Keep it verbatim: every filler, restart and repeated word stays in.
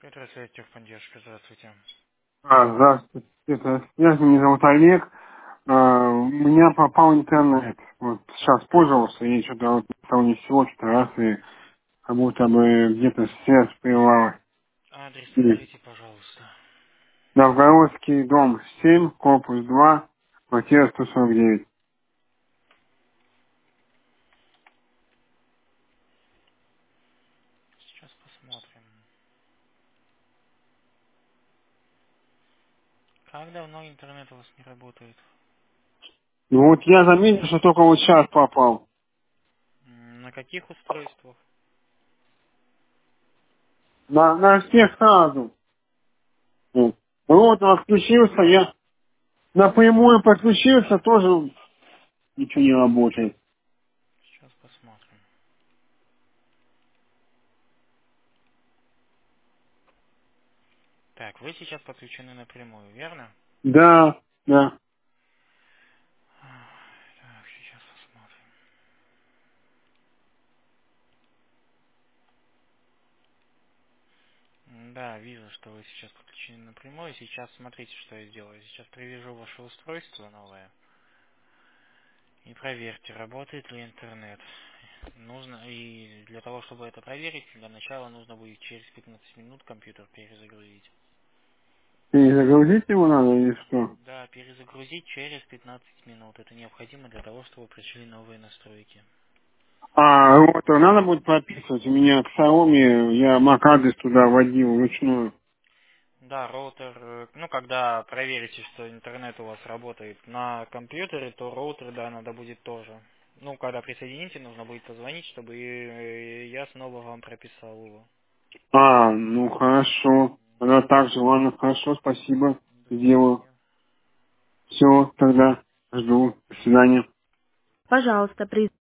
Здравствуйте, техподдержка, здравствуйте. А, здравствуйте. Это, я, меня зовут Олег. А, у меня пропал интернет. Вот сейчас пользовался, и что-то вот того ни всего, что-то раз, и как будто бы где-то связь прервалась. Адрес И скажите, пожалуйста. Новгородский дом семь, корпус два, квартира сто сорок девять. Сейчас посмотрим. Как давно интернет у вас не работает? Ну вот я заметил, что только вот сейчас попал. М, На каких устройствах? На, на всех сразу. Вот Вот он отключился, я напрямую подключился, тоже ничего не работает. Сейчас посмотрим. Так, вы сейчас подключены напрямую, верно? Да, да. Так, сейчас посмотрим. М, Да, вижу, что вы сейчас подключены напрямую. Сейчас смотрите, что я сделаю. Сейчас привяжу ваше устройство новое. И проверьте, работает ли интернет. Нужно, и для того, чтобы это проверить, для начала нужно будет через пятнадцать минут компьютер перезагрузить. Перезагрузить его надо или что? Да, перезагрузить через пятнадцать минут. Это необходимо для того, чтобы пришли новые настройки. А, вот, а надо будет прописывать. У меня к Xiaomi, я MAC-адрес туда вводил вручную. Да, роутер, э, ну, когда проверите, что интернет у вас работает на компьютере, то роутер, да, надо будет тоже. Ну, когда присоедините, нужно будет позвонить, чтобы э, я снова вам прописал его. А, ну хорошо. Тогда так же, ладно, хорошо, спасибо. До Сделаю. свидания. Все, тогда жду. До свидания. Пожалуйста, при